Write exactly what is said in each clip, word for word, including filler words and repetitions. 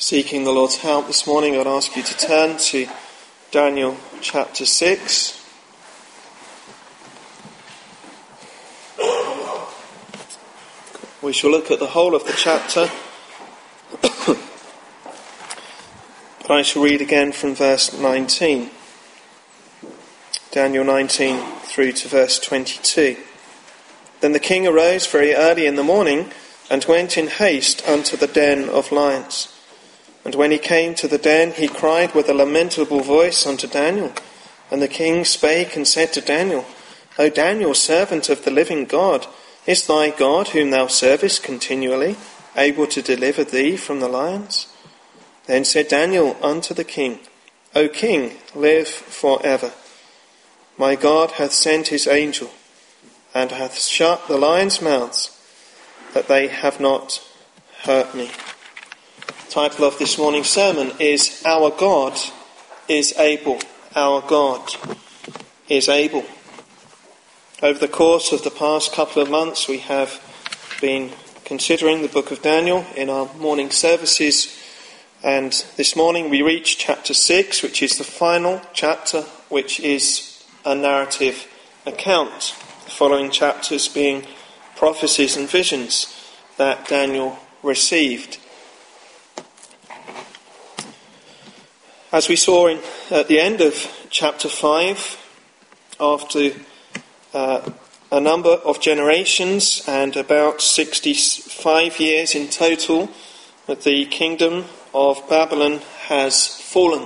seeking the Lord's help this morning, I'd ask you to turn to Daniel chapter six. We shall look at the whole of the chapter, but I shall read again from verse nineteen. Daniel nineteen through to verse twenty-two. Then the king arose very early in the morning and went in haste unto the den of lions. And when he came to the den, he cried with a lamentable voice unto Daniel. And the king spake and said to Daniel, O Daniel, servant of the living God, is thy God, whom thou servest continually, able to deliver thee from the lions? Then said Daniel unto the king, O king, live for ever. My God hath sent his angel, and hath shut the lions' mouths, that they have not hurt me. The title of this morning's sermon is Our God is Able. Our God is Able. Over the course of the past couple of months, we have been considering the book of Daniel in our morning services, and this morning we reach chapter six, which is the final chapter, which is a narrative account. The following chapters being prophecies and visions that Daniel received. As we saw in, at the end of chapter five, after uh, a number of generations and about sixty-five years in total, that the kingdom of Babylon has fallen.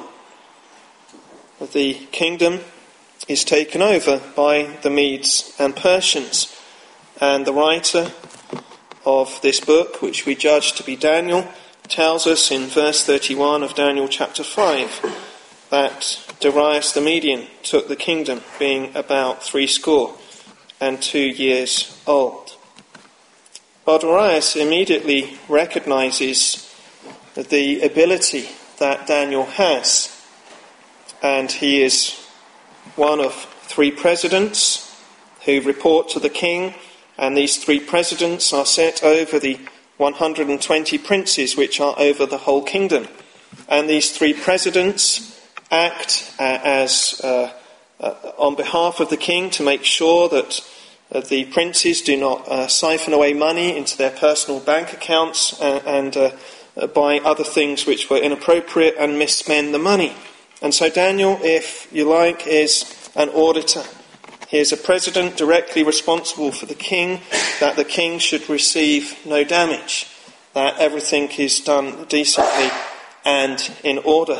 That the kingdom is taken over by the Medes and Persians. And the writer of this book, which we judge to be Daniel, tells us in verse thirty-one of Daniel chapter five that Darius the Median took the kingdom, being about threescore and two years old. Well, Darius immediately recognizes the ability that Daniel has, and he is one of three presidents who report to the king, and these three presidents are set over the one hundred twenty princes which are over the whole kingdom. And these three presidents act uh, as uh, uh, on behalf of the king to make sure that uh, the princes do not uh, siphon away money into their personal bank accounts uh, and uh, uh, buy other things which were inappropriate and misspend the money. And so Daniel, if you like, is an auditor. He is a president directly responsible for the king, that the king should receive no damage, that everything is done decently and in order.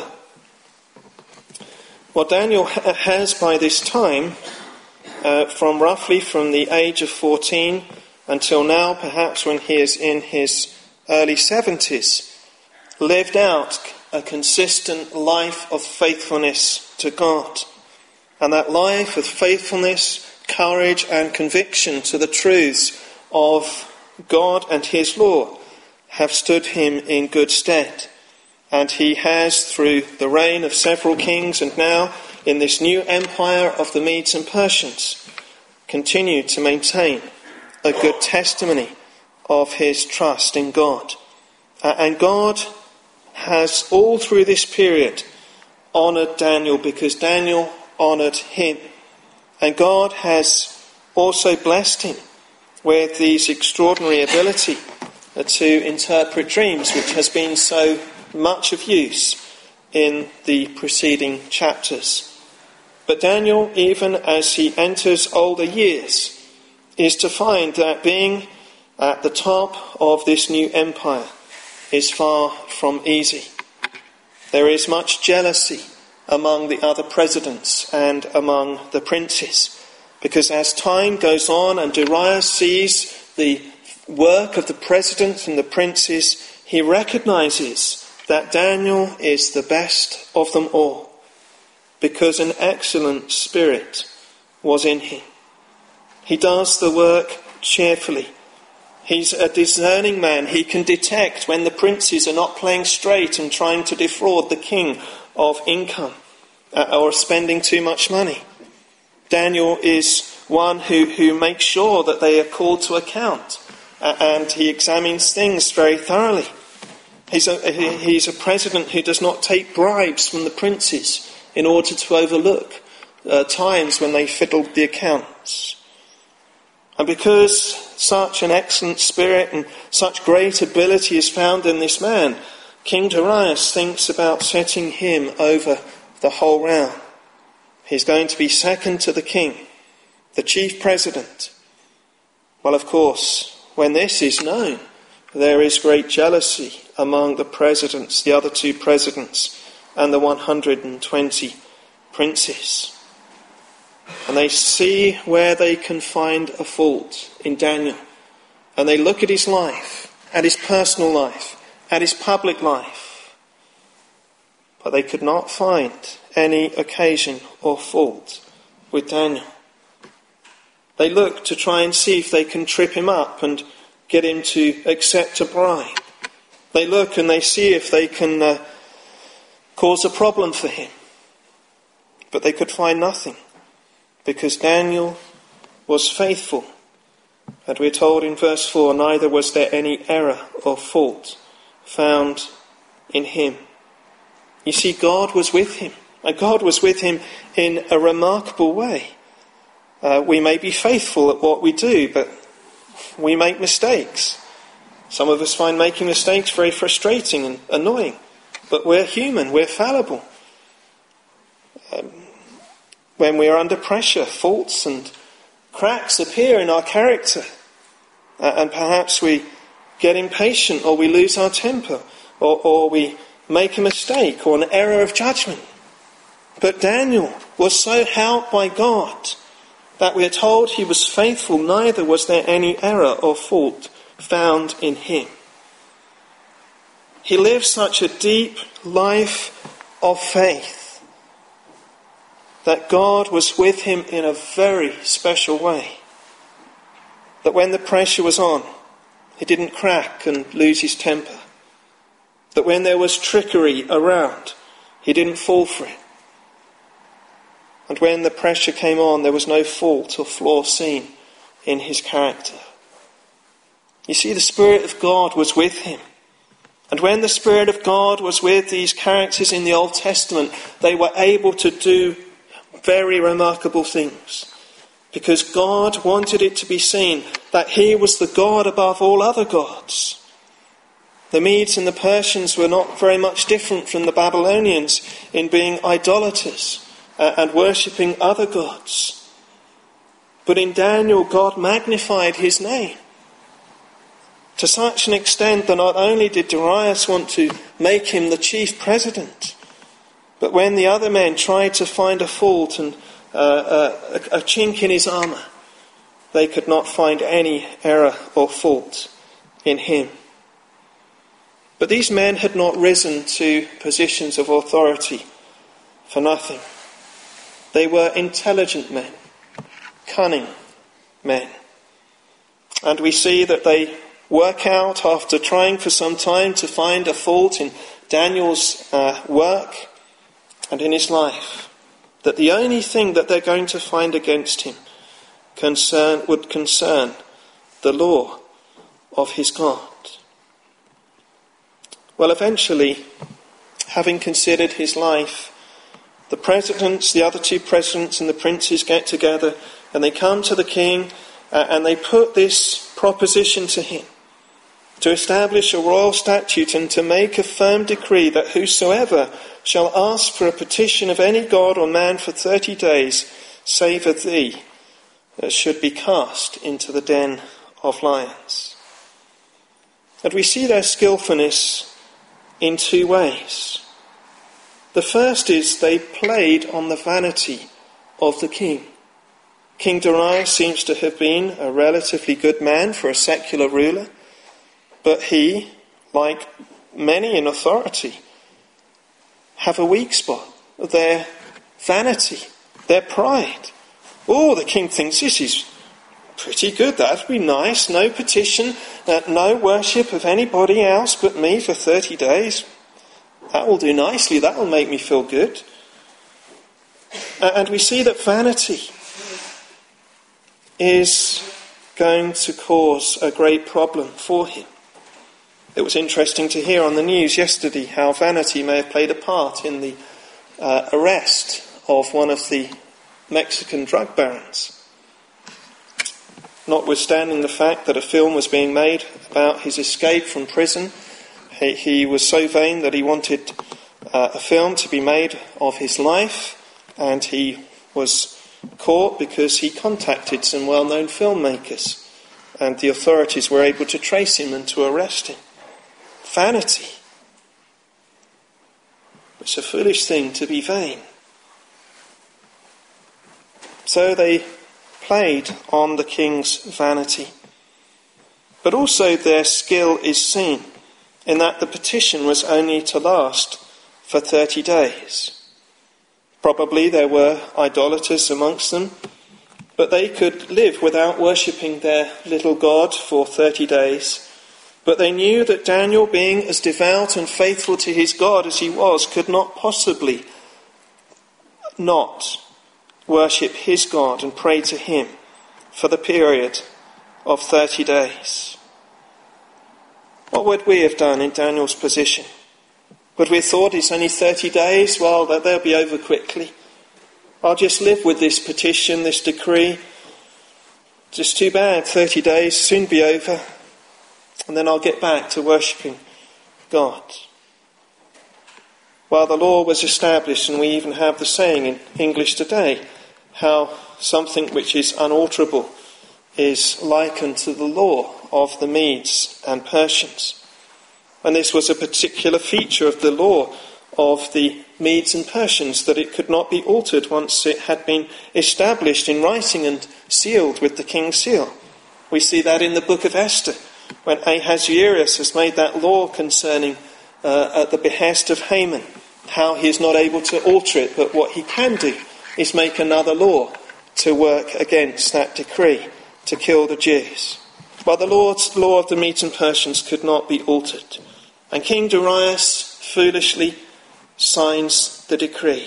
Well, Daniel has by this time, uh, from roughly from the age of fourteen until now, perhaps when he is in his early seventies, lived out a consistent life of faithfulness to God. And that life of faithfulness, courage and conviction to the truths of God and his law have stood him in good stead. And he has, through the reign of several kings and now in this new empire of the Medes and Persians, continued to maintain a good testimony of his trust in God. Uh, and God has all through this period honoured Daniel, because Daniel honoured him. And God has also blessed him with this extraordinary ability to interpret dreams, which has been so much of use in the preceding chapters. But Daniel, even as he enters older years, is to find that being at the top of this new empire is far from easy. There is much jealousy among the other presidents and among the princes, because as time goes on and Darius sees the work of the president and the princes, he recognizes that Daniel is the best of them all, because an excellent spirit was in him. He does the work cheerfully. He's a discerning man. He can detect when the princes are not playing straight and trying to defraud the king of income uh, or spending too much money. Daniel is one who, who makes sure that they are called to account, uh, and he examines things very thoroughly. He's a, he's a president who does not take bribes from the princes in order to overlook uh, times when they fiddled the accounts. And because such an excellent spirit and such great ability is found in this man, King Darius thinks about setting him over the whole realm. He's going to be second to the king, the chief president. Well, of course, when this is known, there is great jealousy among the presidents, the other two presidents, and the one hundred twenty princes. And they see where they can find a fault in Daniel. And they look at his life, at his personal life, at his public life. But they could not find any occasion or fault with Daniel. They look to try and see if they can trip him up and get him to accept a bribe. They look and they see if they can uh, cause a problem for him. But they could find nothing, because Daniel was faithful. And we're told in verse four, neither was there any error or fault found in him. You see, God was with him. And God was with him in a remarkable way. Uh, we may be faithful at what we do, but we make mistakes. Some of us find making mistakes very frustrating and annoying. But we're human, we're fallible. Um, when we are under pressure, faults and cracks appear in our character. Uh, and perhaps we get impatient, or we lose our temper, or, or we make a mistake or an error of judgment. But Daniel was so helped by God that we are told he was faithful, neither was there any error or fault found in him. He lived such a deep life of faith that God was with him in a very special way. That when the pressure was on, he didn't crack and lose his temper. That when there was trickery around, he didn't fall for it. And when the pressure came on, there was no fault or flaw seen in his character. You see, the Spirit of God was with him. And when the Spirit of God was with these characters in the Old Testament, they were able to do very remarkable things. Because God wanted it to be seen that he was the God above all other gods. The Medes and the Persians were not very much different from the Babylonians in being idolaters and worshipping other gods. But in Daniel, God magnified his name to such an extent that not only did Darius want to make him the chief president, but when the other men tried to find a fault and uh, uh, a, a chink in his armour, they could not find any error or fault in him. But these men had not risen to positions of authority for nothing. They were intelligent men, cunning men. And we see that they work out, after trying for some time to find a fault in Daniel's uh, work and in his life, that the only thing that they're going to find against him concern, would concern the law of his God. Well, eventually, having considered his life, the presidents, the other two presidents and the princes get together and they come to the king uh, and they put this proposition to him to establish a royal statute and to make a firm decree that whosoever shall ask for a petition of any god or man for thirty days, save of thee, uh, should be cast into the den of lions. And we see their skillfulness in two ways. The first is they played on the vanity of the king. King Darius seems to have been a relatively good man for a secular ruler, but he, like many in authority, have a weak spot, their vanity, their pride. Oh, the king thinks this is pretty good, that'd be nice, no petition, uh, no worship of anybody else but me for thirty days. That will do nicely, that will make me feel good. Uh, and we see that vanity is going to cause a great problem for him. It was interesting to hear on the news yesterday how vanity may have played a part in the uh, arrest of one of the Mexican drug barons. Notwithstanding the fact that a film was being made about his escape from prison, he, he was so vain that he wanted uh, a film to be made of his life, and he was caught because he contacted some well-known filmmakers, and the authorities were able to trace him and to arrest him. Vanity. It's a foolish thing to be vain. So they played on the king's vanity. But also their skill is seen in that the petition was only to last for thirty days. Probably there were idolaters amongst them, but they could live without worshipping their little god for thirty days. But they knew that Daniel, being as devout and faithful to his God as he was, could not possibly not worship his God and pray to him for the period of thirty days. What would we have done in Daniel's position? Would we have thought it's only thirty days? Well, they'll be over quickly. I'll just live with this petition, this decree. Just too bad, thirty days, soon be over. And then I'll get back to worshipping God. Well, the law was established, and we even have the saying in English today, how something which is unalterable is likened to the law of the Medes and Persians. And this was a particular feature of the law of the Medes and Persians, that it could not be altered once it had been established in writing and sealed with the king's seal. We see that in the book of Esther, when Ahasuerus has made that law concerning uh, at the behest of Haman, how he is not able to alter it, but what he can do is make another law to work against that decree, to kill the Jews. But the Lord's law of the Medes and Persians could not be altered. And King Darius foolishly signs the decree.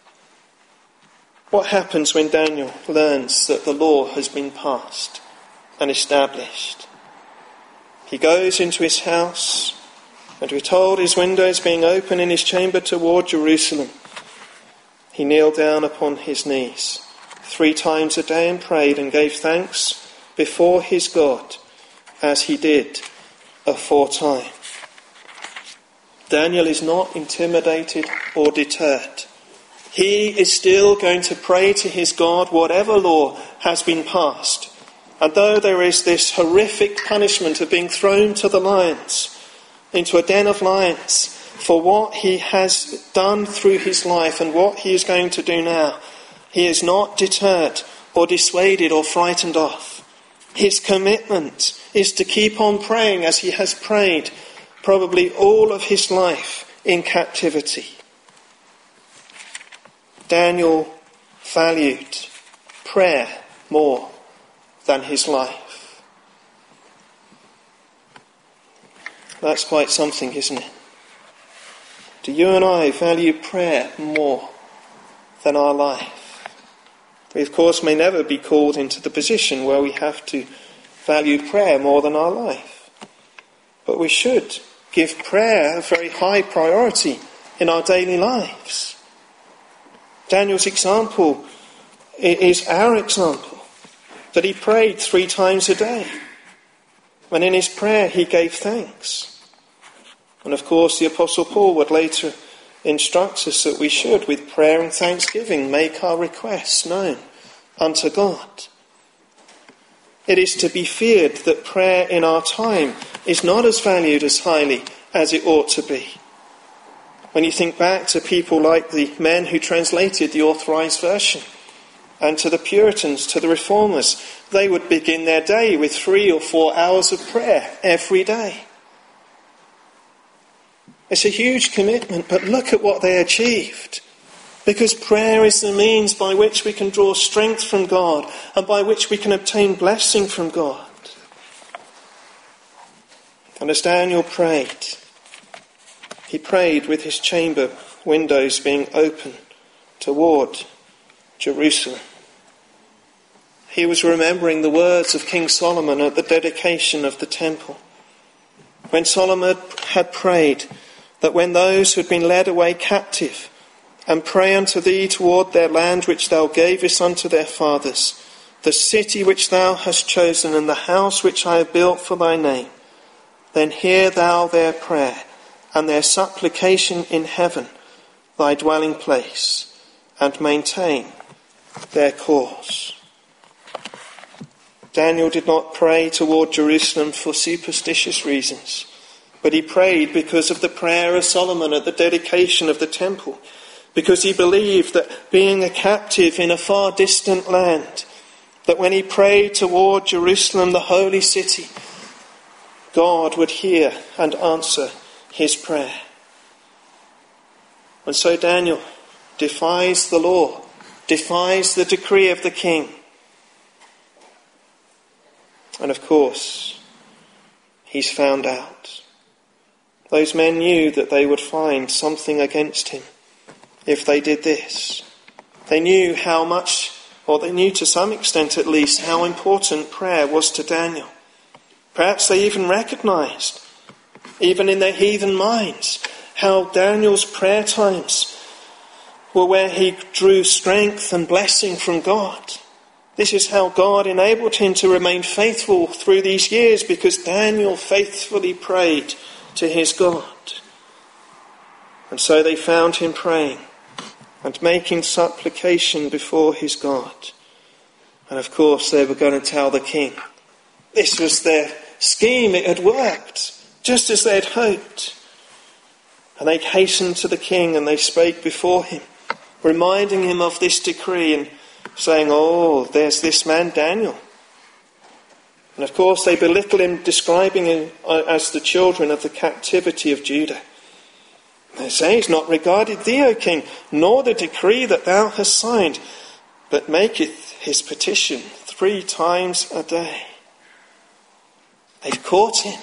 What happens when Daniel learns that the law has been passed and established? He goes into his house, and we're told his windows being open in his chamber toward Jerusalem. He kneeled down upon his knees three times a day and prayed and gave thanks before his God, as he did aforetime. Daniel is not intimidated or deterred. He is still going to pray to his God whatever law has been passed. And though there is this horrific punishment of being thrown to the lions, into a den of lions, for what he has done through his life and what he is going to do now, he is not deterred or dissuaded or frightened off. His commitment is to keep on praying as he has prayed probably all of his life in captivity. Daniel valued prayer more than his life. That's quite something, isn't it? Do you and I value prayer more than our life? We, of course, may never be called into the position where we have to value prayer more than our life. But we should give prayer a very high priority in our daily lives. Daniel's example is our example, that he prayed three times a day. And in his prayer he gave thanks. And of course the Apostle Paul would later instruct us that we should, with prayer and thanksgiving, make our requests known unto God. It is to be feared that prayer in our time is not as valued as highly as it ought to be. When you think back to people like the men who translated the Authorized Version, and to the Puritans, to the Reformers, they would begin their day with three or four hours of prayer every day. It's a huge commitment, but look at what they achieved. Because prayer is the means by which we can draw strength from God and by which we can obtain blessing from God. And as Daniel prayed, he prayed with his chamber windows being open toward Jerusalem. He was remembering the words of King Solomon at the dedication of the temple. when Solomon had prayed that when those who had been led away captive and pray unto thee toward their land which thou gavest unto their fathers, the city which thou hast chosen and the house which I have built for thy name, then hear thou their prayer and their supplication in heaven, thy dwelling place, and maintain their cause. Daniel did not pray toward Jerusalem for superstitious reasons, but he prayed because of the prayer of Solomon at the dedication of the temple, because he believed that being a captive in a far distant land, that when he prayed toward Jerusalem, the holy city, God would hear and answer his prayer. And so Daniel defies the law, defies the decree of the king. And of course, he's found out. Those men knew that they would find something against him if they did this. They knew how much, or they knew to some extent at least, how important prayer was to Daniel. Perhaps they even recognized, even in their heathen minds, how Daniel's prayer times were where he drew strength and blessing from God. This is how God enabled him to remain faithful through these years, because Daniel faithfully prayed to his God. And so they found him praying and making supplication before his God. And of course they were going to tell the king. This was their scheme. It had worked, just as they had hoped. And they hastened to the king and they spake before him, reminding him of this decree and saying, oh, there's this man Daniel. And of course they belittle him, describing him as the children of the captivity of Judah. They say, he's not regarded thee, O king, nor the decree that thou hast signed, but maketh his petition three times a day. They've caught him.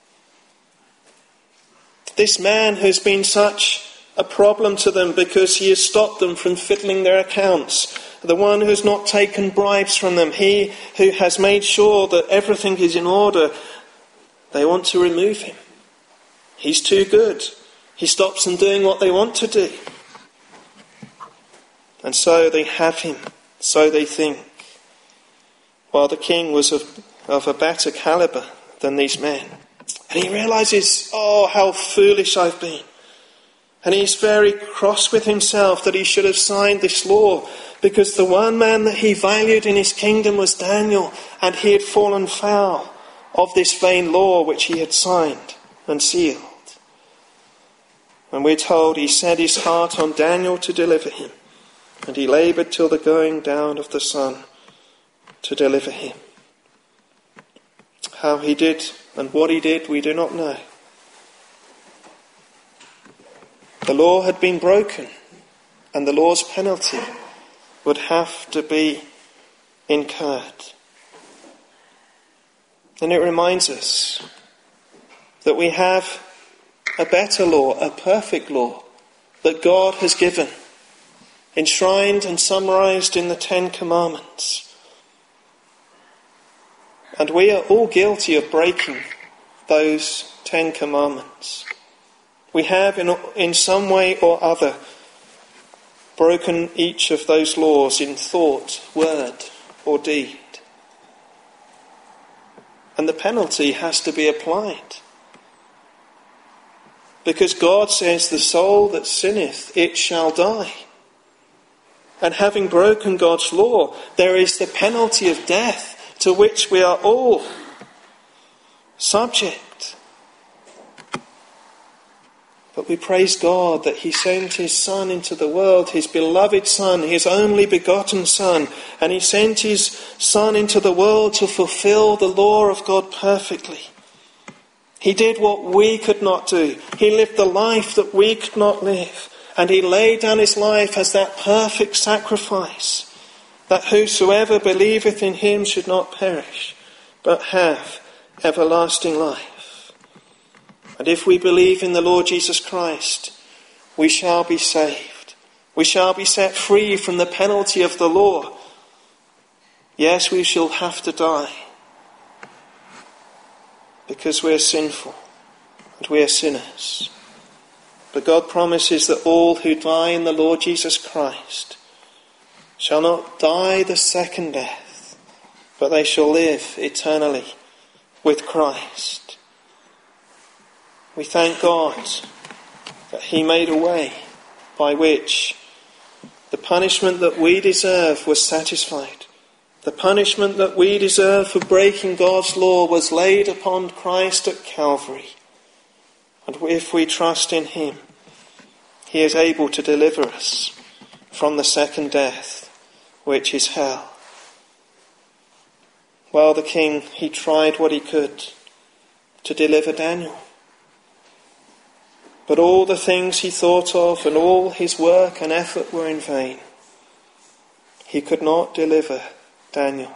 This man who's been such a problem to them because he has stopped them from fiddling their accounts, the one who's not taken bribes from them, he who has made sure that everything is in order, they want to remove him. He's too good. He stops them doing what they want to do. And so they have him, so they think. While the king was of, of a better calibre than these men. And he realises, oh, how foolish I've been. And he's very cross with himself that he should have signed this law, because the one man that he valued in his kingdom was Daniel, and he had fallen foul of this vain law which he had signed and sealed. And we're told he set his heart on Daniel to deliver him, and he laboured till the going down of the sun to deliver him. How he did and what he did, we do not know. The law had been broken, and the law's penalty would have to be incurred. And it reminds us that we have a better law, a perfect law, that God has given, enshrined and summarised in the Ten Commandments. And we are all guilty of breaking those Ten Commandments. We have in, in some way or other broken each of those laws in thought, word or deed. And the penalty has to be applied. Because God says, the soul that sinneth, it shall die. And having broken God's law, there is the penalty of death, to which we are all subject. But we praise God that he sent his Son into the world, his beloved Son, his only begotten Son. And he sent his Son into the world to fulfill the law of God perfectly. He did what we could not do. He lived the life that we could not live. And he laid down his life as that perfect sacrifice, that whosoever believeth in him should not perish, but have everlasting life. And if we believe in the Lord Jesus Christ, we shall be saved. We shall be set free from the penalty of the law. Yes, we shall have to die, because we're sinful. and we are sinners. But God promises that all who die in the Lord Jesus Christ shall not die the second death, but they shall live eternally with Christ. We thank God that he made a way by which the punishment that we deserve was satisfied. The punishment that we deserve for breaking God's law was laid upon Christ at Calvary. And if we trust in him, he is able to deliver us from the second death, which is hell. Well, the king, he tried what he could to deliver Daniel. But all the things he thought of and all his work and effort were in vain. He could not deliver Daniel.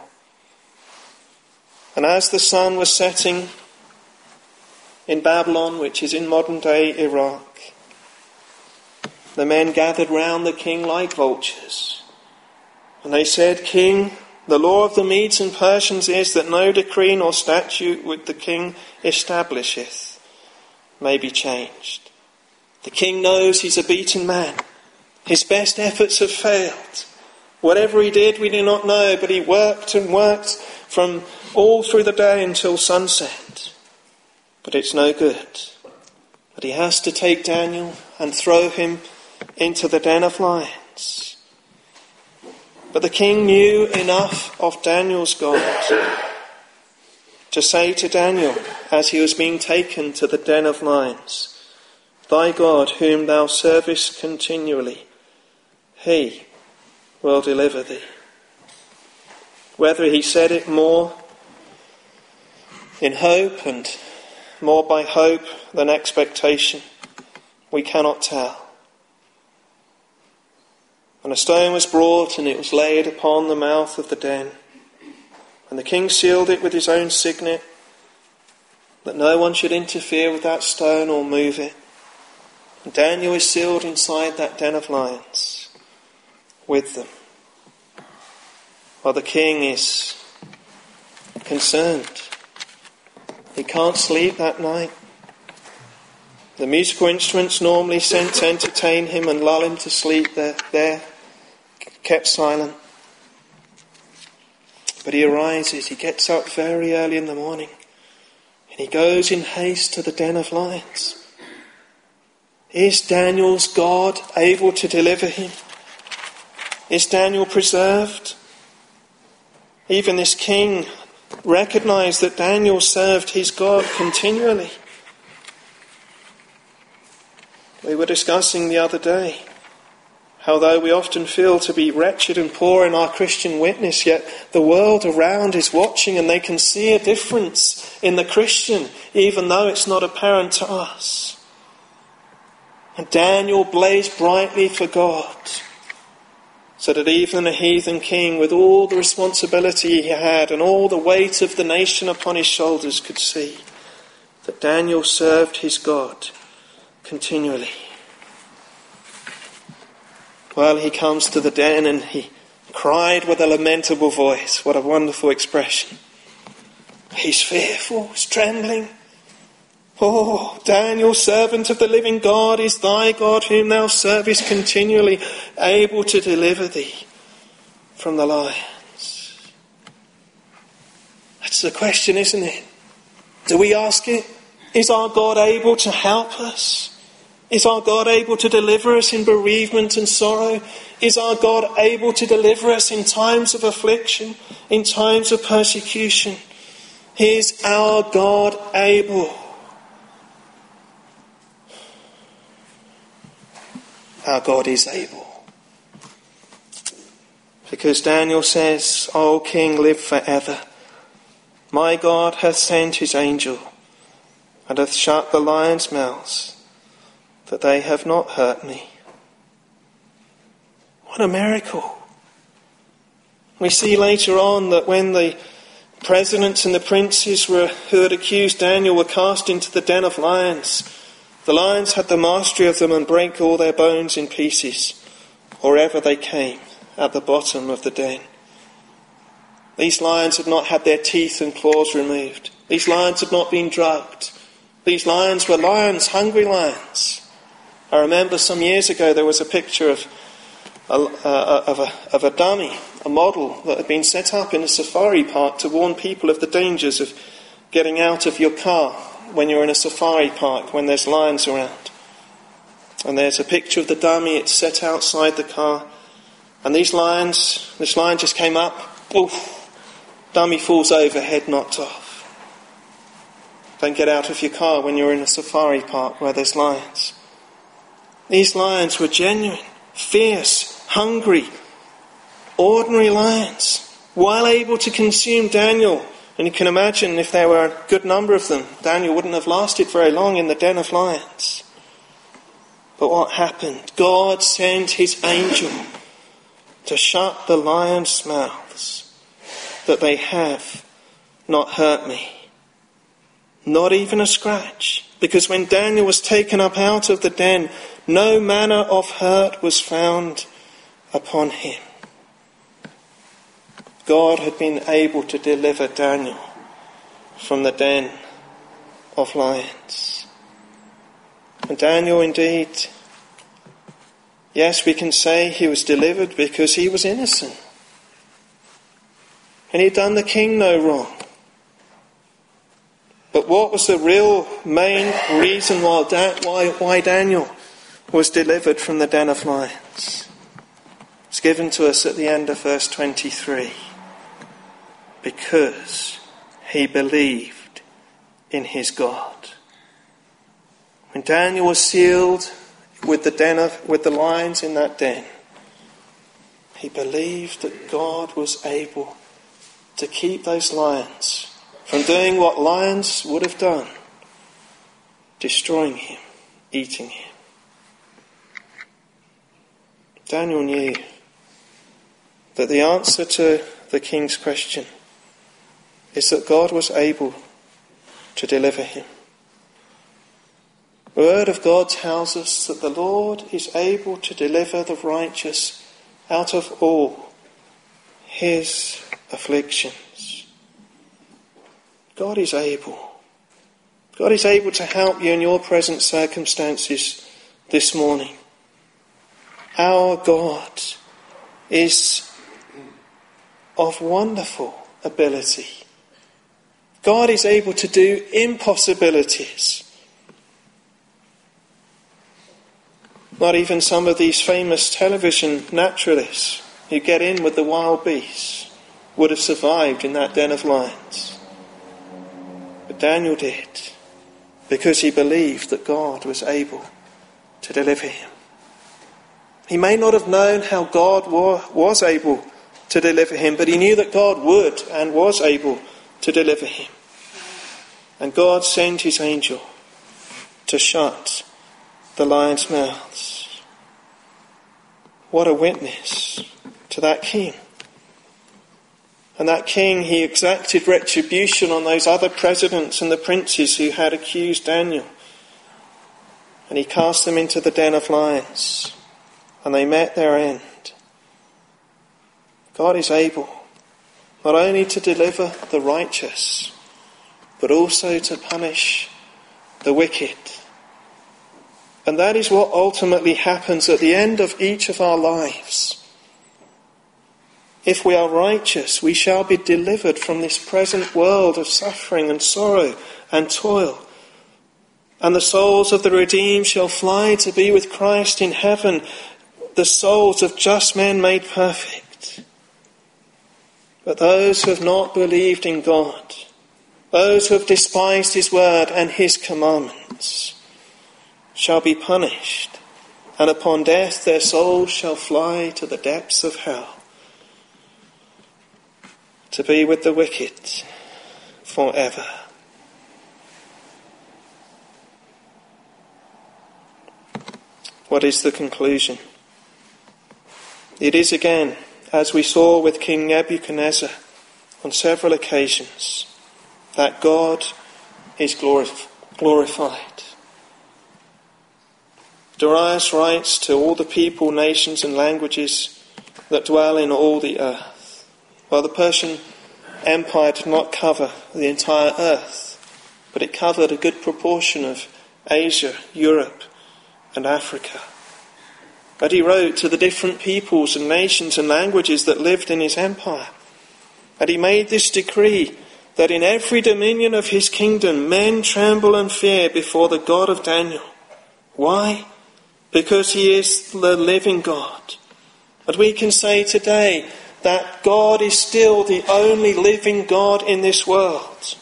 And as the sun was setting in Babylon, which is in modern-day Iraq, the men gathered round the king like vultures. And they said, "King, the law of the Medes and Persians is that no decree nor statute which the king establisheth may be changed." The king knows he's a beaten man. His best efforts have failed. Whatever he did, we do not know, but he worked and worked from all through the day until sunset. But it's no good. But he has to take Daniel and throw him into the den of lions. But the king knew enough of Daniel's God to say to Daniel, as he was being taken to the den of lions, "Thy God, whom thou servest continually, he will deliver thee." Whether he said it more in hope and more by hope than expectation, we cannot tell. And a stone was brought, and it was laid upon the mouth of the den. And the king sealed it with his own signet, that no one should interfere with that stone or move it. And Daniel is sealed inside that den of lions with them. While the king is concerned. He can't sleep that night. The musical instruments normally sent to entertain him and lull him to sleep there, there kept silent. But he arises, he gets up very early in the morning, and he goes in haste to the den of lions. Is Daniel's God able to deliver him? Is Daniel preserved? Even this king recognized that Daniel served his God continually. We were discussing the other day how though we often feel to be wretched and poor in our Christian witness, yet the world around is watching and they can see a difference in the Christian, even though it's not apparent to us. And Daniel blazed brightly for God, so that even a heathen king, with all the responsibility he had and all the weight of the nation upon his shoulders, could see that Daniel served his God continually. Well, he comes to the den and he cried with a lamentable voice. What a wonderful expression. He's fearful, he's trembling. "Oh, Daniel, servant of the living God, is thy God, whom thou servest continually, able to deliver thee from the lions?" That's the question, isn't it? Do we ask it? Is our God able to help us? Is our God able to deliver us in bereavement and sorrow? Is our God able to deliver us in times of affliction, in times of persecution? Is our God able? Our God is able. Because Daniel says, "O King, live forever. My God hath sent his angel, and hath shut the lions' mouths, that they have not hurt me." What a miracle. We see later on that when the presidents and the princes were, who had accused Daniel were cast into the den of lions, the lions had the mastery of them and brake all their bones in pieces, wherever they came, at the bottom of the den. These lions had not had their teeth and claws removed. These lions had not been drugged. These lions were lions, hungry lions. I remember some years ago there was a picture of a, uh, of, a, of a dummy, a model that had been set up in a safari park to warn people of the dangers of getting out of your car when you're in a safari park, when there's lions around. And there's a picture of the dummy, it's set outside the car. And these lions, this lion just came up, oof, dummy falls over, head knocked off. Don't get out of your car when you're in a safari park where there's lions. These lions were genuine, fierce, hungry, ordinary lions, well able to consume Daniel. And you can imagine if there were a good number of them, Daniel wouldn't have lasted very long in the den of lions. But what happened? God sent his angel to shut the lions' mouths, that they have not hurt me. Not even a scratch. Because when Daniel was taken up out of the den, no manner of hurt was found upon him. God had been able to deliver Daniel from the den of lions. And Daniel indeed, yes, we can say he was delivered because he was innocent. And he'd done the king no wrong. But what was the real main reason why, why, why Daniel was delivered from the den of lions? It's given to us at the end of verse twenty-three. Because he believed in his God. When Daniel was sealed with the den of, with the lions in that den, he believed that God was able to keep those lions from doing what lions would have done, destroying him, eating him. Daniel knew that the answer to the king's question is that God was able to deliver him. The word of God tells us that the Lord is able to deliver the righteous out of all his afflictions. God is able. God is able to help you in your present circumstances this morning. Our God is of wonderful ability. God is able to do impossibilities. Not even some of these famous television naturalists who get in with the wild beasts would have survived in that den of lions. But Daniel did, because he believed that God was able to deliver him. He may not have known how God was able to deliver him, but he knew that God would and was able to deliver him. And God sent his angel to shut the lions' mouths. What a witness to that king. And that king, he exacted retribution on those other presidents and the princes who had accused Daniel. And he cast them into the den of lions. And they met their end. God is able not only to deliver the righteous, but also to punish the wicked. And that is what ultimately happens at the end of each of our lives. If we are righteous, we shall be delivered from this present world of suffering and sorrow and toil. And the souls of the redeemed shall fly to be with Christ in heaven, the souls of just men made perfect. But those who have not believed in God, those who have despised his word and his commandments, shall be punished, and upon death their souls shall fly to the depths of hell, to be with the wicked forever. What is the conclusion? It is again, as we saw with King Nebuchadnezzar on several occasions, that God is glorif- glorified. Darius writes to all the people, nations and languages that dwell in all the earth. While the Persian Empire did not cover the entire earth, but it covered a good proportion of Asia, Europe, and Africa. But he wrote to the different peoples and nations and languages that lived in his empire. And he made this decree that in every dominion of his kingdom men tremble and fear before the God of Daniel. Why? Because he is the living God. And we can say today that God is still the only living God in this world.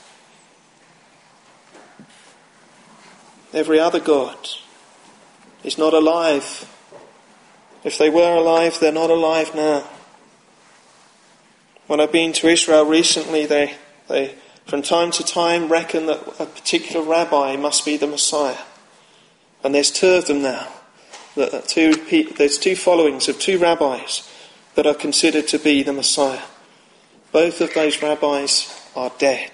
Every other God is not alive. If they were alive, they're not alive now. When I've been to Israel recently, they, they from time to time reckon that a particular rabbi must be the Messiah. And there's two of them now. Two, there's two followings of two rabbis that are considered to be the Messiah. Both of those rabbis are dead.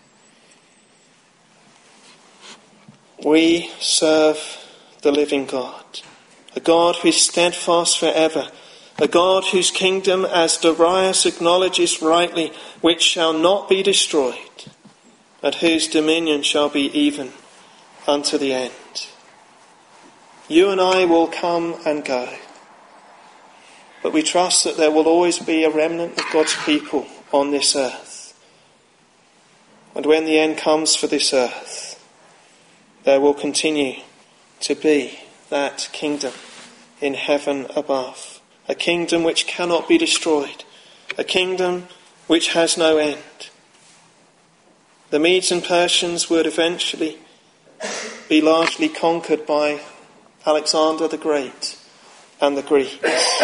We serve the living God, a God who is steadfast forever, a God whose kingdom, as Darius acknowledges rightly, which shall not be destroyed, and whose dominion shall be even unto the end. You and I will come and go, but we trust that there will always be a remnant of God's people on this earth. And when the end comes for this earth, there will continue to be that kingdom in heaven above, a kingdom which cannot be destroyed, a kingdom which has no end. The Medes and Persians would eventually be largely conquered by Alexander the Great and the Greeks.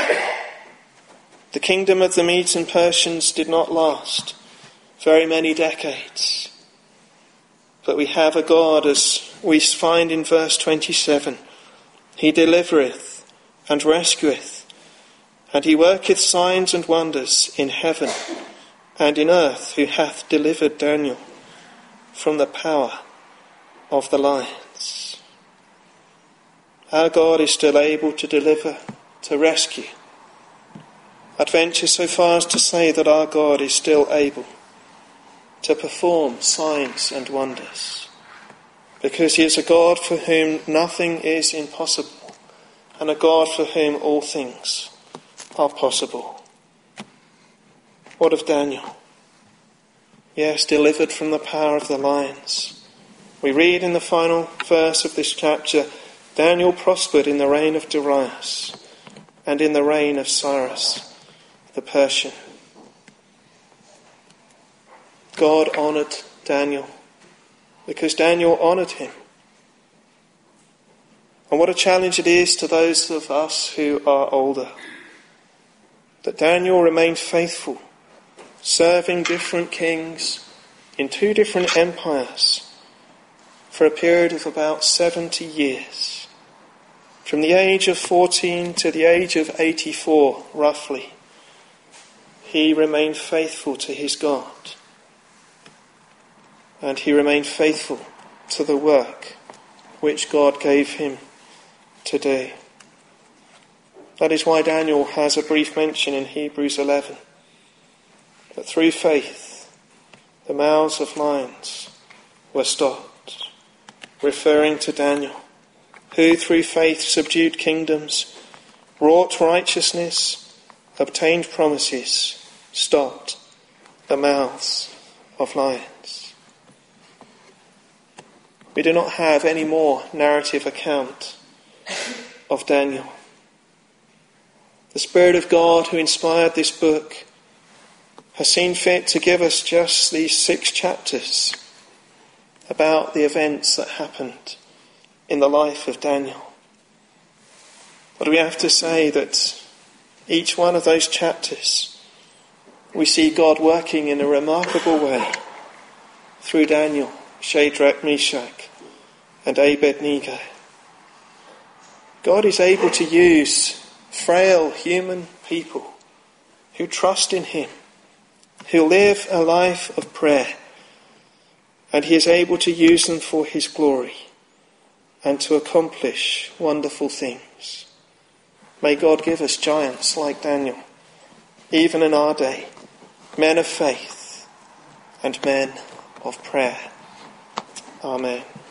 The kingdom of the Medes and Persians did not last very many decades. But we have a God, as we find in verse twenty-seven. He delivereth and rescueth, and he worketh signs and wonders in heaven and in earth, who hath delivered Daniel from the power of the lions. Our God is still able to deliver, to rescue. I'd venture so far as to say that our God is still able to perform signs and wonders, because he is a God for whom nothing is impossible, and a God for whom all things are possible. What of Daniel? Yes, delivered from the power of the lions. We read in the final verse of this chapter, Daniel prospered in the reign of Darius and in the reign of Cyrus the Persian. God honoured Daniel because Daniel honoured him. And what a challenge it is to those of us who are older, that Daniel remained faithful, serving different kings in two different empires for a period of about seventy years. From the age of fourteen to the age of eighty-four, roughly, he remained faithful to his God. And he remained faithful to the work which God gave him to do. That is why Daniel has a brief mention in Hebrews eleven. That through faith, the mouths of lions were stopped, referring to Daniel, who through faith subdued kingdoms, wrought righteousness, obtained promises, stopped the mouths of lions. We do not have any more narrative account of Daniel. The Spirit of God who inspired this book has seen fit to give us just these six chapters about the events that happened in the life of Daniel. But we have to say that each one of those chapters, we see God working in a remarkable way through Daniel, Shadrach, Meshach, and Abednego. God is able to use frail human people who trust in him, who live a life of prayer, and he is able to use them for his glory and to accomplish wonderful things. May God give us giants like Daniel, even in our day, men of faith and men of prayer. Amen.